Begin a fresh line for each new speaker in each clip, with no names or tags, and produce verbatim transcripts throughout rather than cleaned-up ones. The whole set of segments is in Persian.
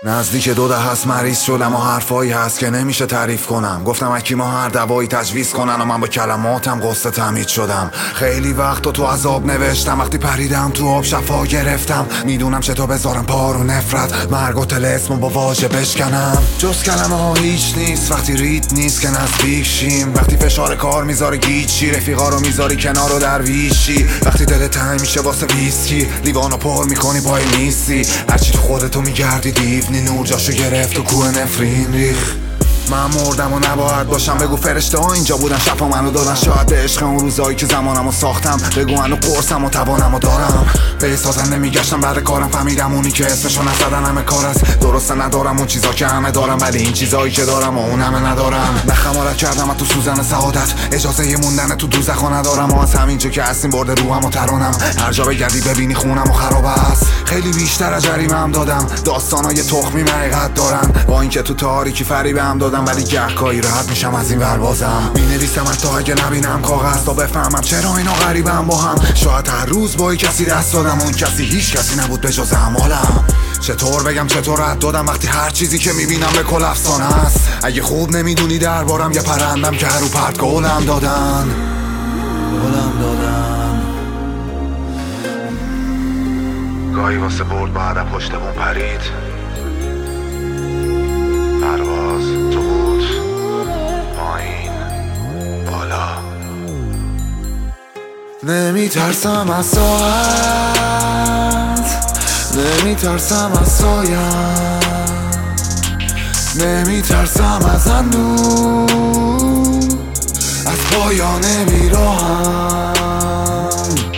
نزدیک دو ده هست مریض شدم و حرفایی هست که نمیشه تعریف کنم. گفتم حکیما هر دوایی تجویز کنن و من با کلماتم قصه تمهید شدم. خیلی وقت تو عذاب نوشتم، وقتی پریدم تو آب شفا گرفتم. میدونم چطور بذارم پارو نفرت، مرگ و طلسم با واژه بشکنم. جز کلمه ها هیچ نیست وقتی رید نیست که نزدیک شیم. وقتی فشار کار میذاره گیچی، رفیقا رو میذاری کنار و درویشی. وقتی دل تنگ میشه واسه ویسکی، لیوانو پر میکنی پای نیستی. هرچی تو خودتو میگردی دیو نور جاشو گرفت و کوه نفرین ریخ. من مردم و نباید باشم، بگو فرشته ها اینجا بودن شفا منو دادن. شاید به عشق اون روزایی که زمانمو ساختم، بگو منو قرصم و توانمو دارم. به سازن نمیگشتم بعد کارم، فهمیدم اونی که اسمشو نزدن همه کار است. درسته ندارم اون چیزا که همه دارم، ولی این چیزایی که دارم و اون همه ندارم. نخمارت کردم و تو سوزن سعادت، اجازه ی موندن تو دوزخو ندارم. و از همینجا که هستیم برده روحم و ترانم، هر جا بگردی ببینی خونم و خراب است. خیلی بیشتر از جریمه هم دادم، داستانای تخمی حقیقت دارن. با اینکه تو تاریکی فریبم دادم، ولی گهگاهی راحت میشم از این ور بازم. مینویسم حتی اگه نبینم کاغذ تا بفهمم چرا اینا غریبم با هم. شاید هر روز با کسی دست دادم، اون کسی هیچ کسی نبود به جز اعمالم. چطور بگم چطور رد دادم وقتی هر چیزی که میبینم به کل افسانه است. اگه خوب نمیدونی دربارم یه پرندم که هر رو پرت گلم دادن گلم دادن. گاهی واسه برد بعدم پشتمون پرید، پرواز تو بود پایین بالا. نمی ترسم از ساعت، نمی ترسم از سایم، نمی ترسم از اندوه، از پایان میراهم،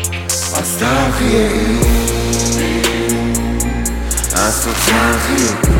از تلخی این، از تو تلخی